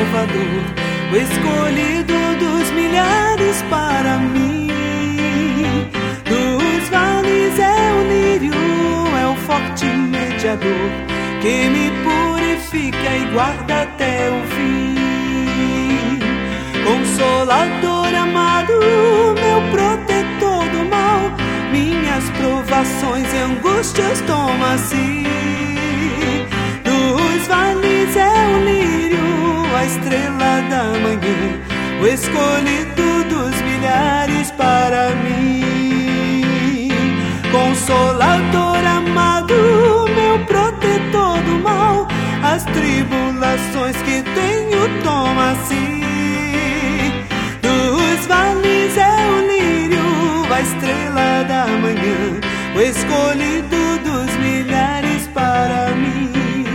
Salvador, o escolhido dos milhares para mim. Dos vales é o lírio, é o forte mediador, que me purifica e guarda até o fim. Consolador amado, meu protetor do mal, minhas provações e angústias toma-se. Dos vales é o lírio, a estrela da manhã, o escolhido dos milhares para mim. Consolador amado, meu protetor do mal, as tribulações que tenho toma-se. Dos vales é o lírio, a estrela da manhã, o escolhido dos milhares para mim.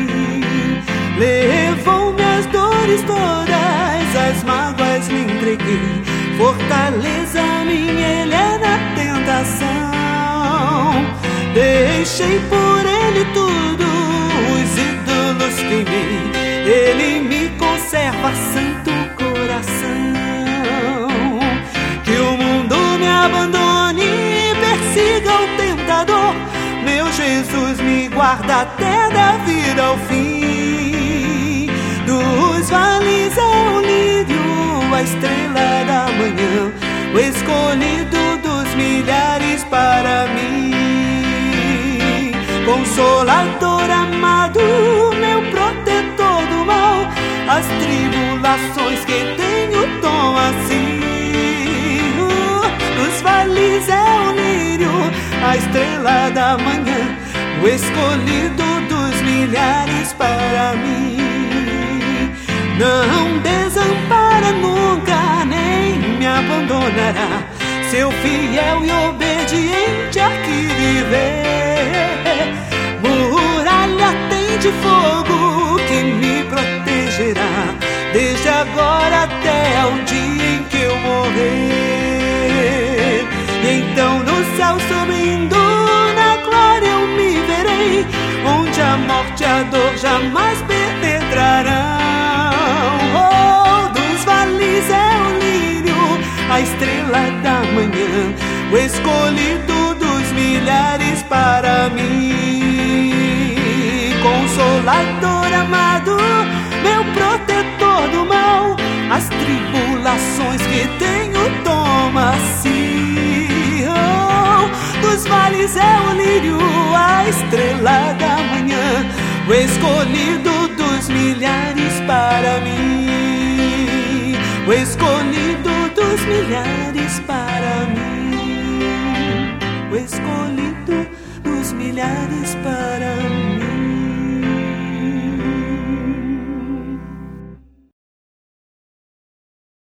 Levou-me as dores todas, as mágoas lhe entreguei, fortaleza minha ele é na tentação. Deixei por ele tudo, os ídolos queimei, ele me conserva santo coração. Que o mundo me abandone e persiga o tentador, meu Jesus me guarda até da vida ao fim. Dos vales é o lírio, a estrela da manhã, o escolhido dos milhares para mim. Consolador amado, meu protetor do mal, as tribulações que tenho toma-se. Dos vales é o lírio, a estrela da manhã, o escolhido dos milhares para mim. Não desampara nunca, nem me abandonará, seu fiel e obediente aqui viver. Muralha tem de fogo que me protegerá, desde agora até o dia em que eu morrer. E então no céu subindo, na glória eu me verei, onde a morte e a dor jamais penetrarão. Oh, dos vales é o lírio, a estrela da manhã, o escolhido dos milhares para mim. Consolador amado, meu protetor do mal, as tribulações que tenho toma-se. Oh, dos vales é o lírio, a estrela da manhã, o escolhido dos milhares para mim. O escolhido dos milhares para mim, o escolhido dos milhares para mim.